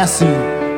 assim.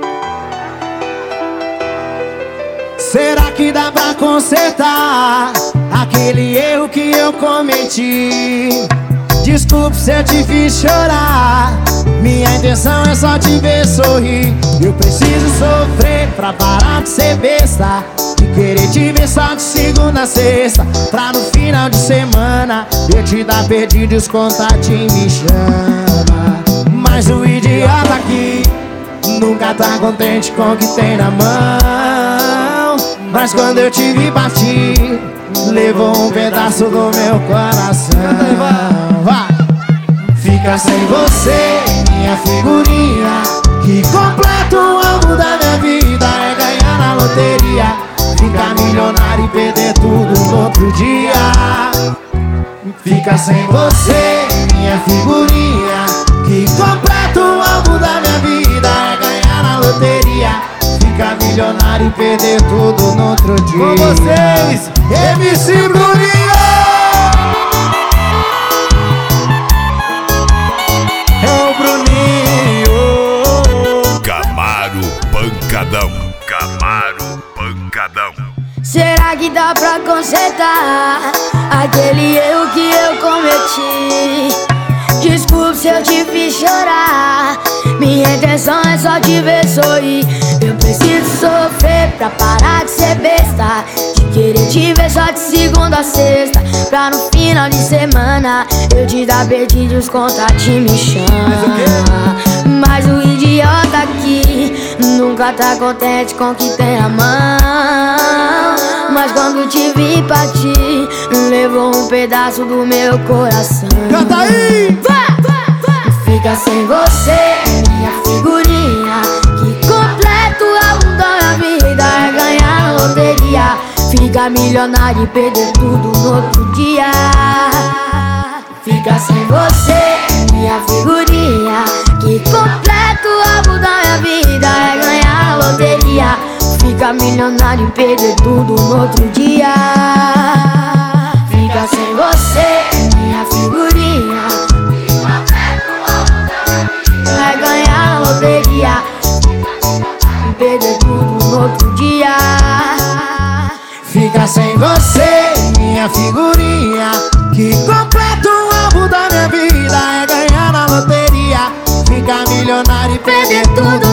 Será que dá pra consertar aquele erro que eu cometi? Desculpe se eu te fiz chorar, minha intenção é só te ver sorrir. Eu preciso sofrer pra parar de ser besta, de querer te ver só de segunda a sexta, pra no final de semana eu te dar perdido e os contatinhos me chama. Mas o idiota aqui nunca tá contente com o que tem na mão. Mas quando eu te vi partir, levou um pedaço do meu coração. Fica sem você, minha figurinha, que completa o álbum da minha vida. É ganhar na loteria, ficar milionário e perder tudo no outro dia. Fica sem você, minha figurinha, que completa o álbum da minha vida. É ganhar na loteria, ficar milionário e perder tudo no outro dia. Com vocês, MC Bruninho! É o Bruninho! Camaro Pancadão, Camaro Pancadão. Será que dá pra consertar aquele erro que eu cometi? Desculpe se eu te fiz chorar, minha intenção é só te ver sorrir. Eu preciso sofrer pra parar de ser besta, de querer te ver só de segunda a sexta, pra no final de semana eu te dar perdido e os contatinhos me chama. Mas o idiota aqui nunca tá contente com o que tem na mão. Mas quando te vi partir, levou um pedaço do meu coração. Canta aí! Fica sem você, minha figurinha, que completa o álbum da minha vida. É ganhar na loteria, ficar milionário e perder tudo no outro dia. Fica sem você, minha figurinha, que completa o álbum da minha vida. É ganhar na loteria, ficar milionário e perder tudo no outro dia. Fica sem você, minha figurinha, vai ganhar na loteria e perder tudo no outro dia. Fica sem você, minha figurinha, que completa o álbum da minha vida. É ganhar na loteria, ficar milionário e perder tudo